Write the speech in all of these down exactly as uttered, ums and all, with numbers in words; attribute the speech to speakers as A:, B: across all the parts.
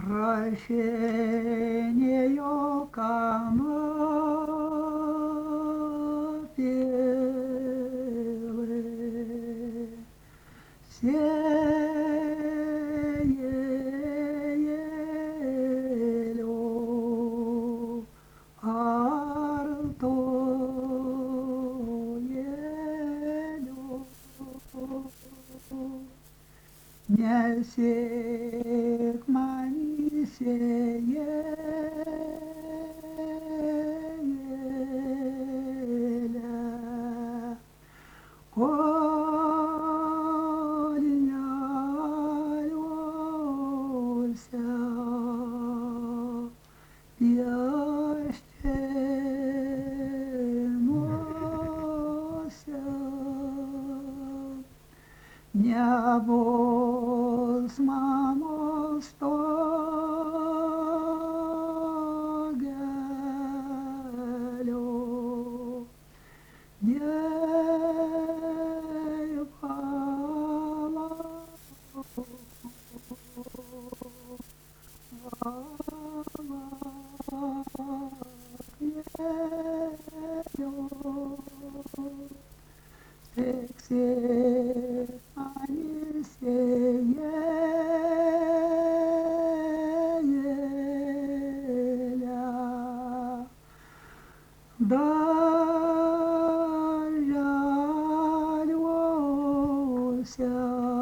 A: Прощение кому пелы, сеяло артоело. Несек манисеяля, колинялся, ящемося. Небо с мамостогелю, не пала Сексе анисеяля, дождался,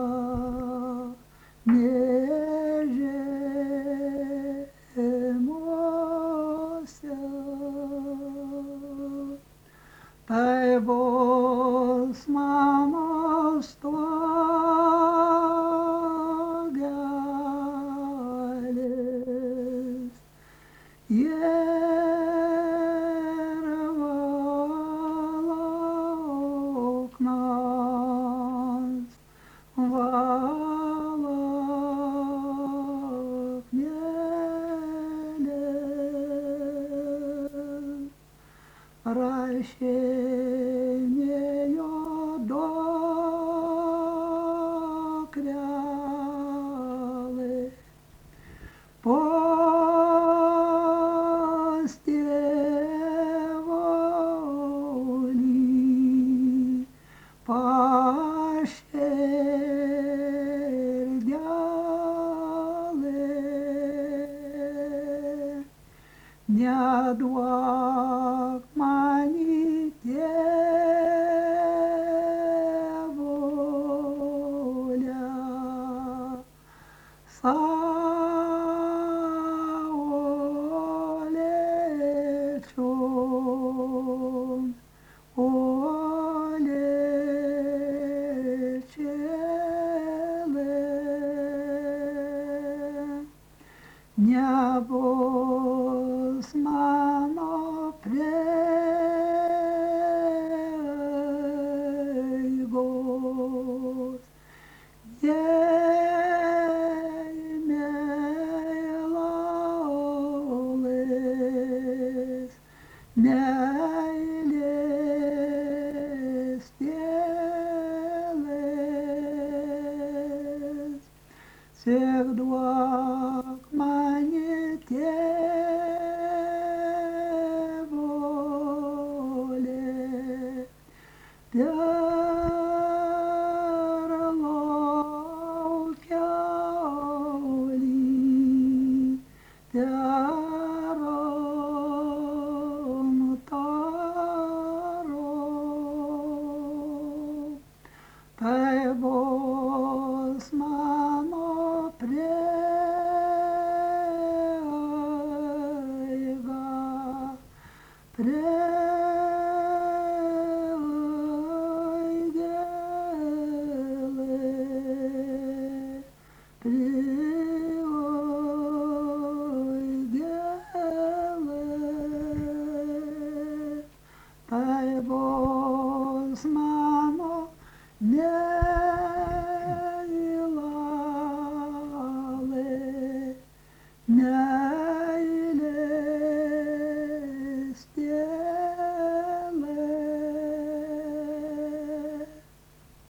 A: нежемося. Дай Бог с мамостогелес, ервалок нас, валок мелес. Прощение докряли, постеволи, пощердяли, нядвак манитеволя, саолечон, олечеле. Небо с мано прегос, еймелолес, мейлес телес. Всех дуак манитеволе, перлокяли, перомтаро. Дай Бог с мамо прега, прега.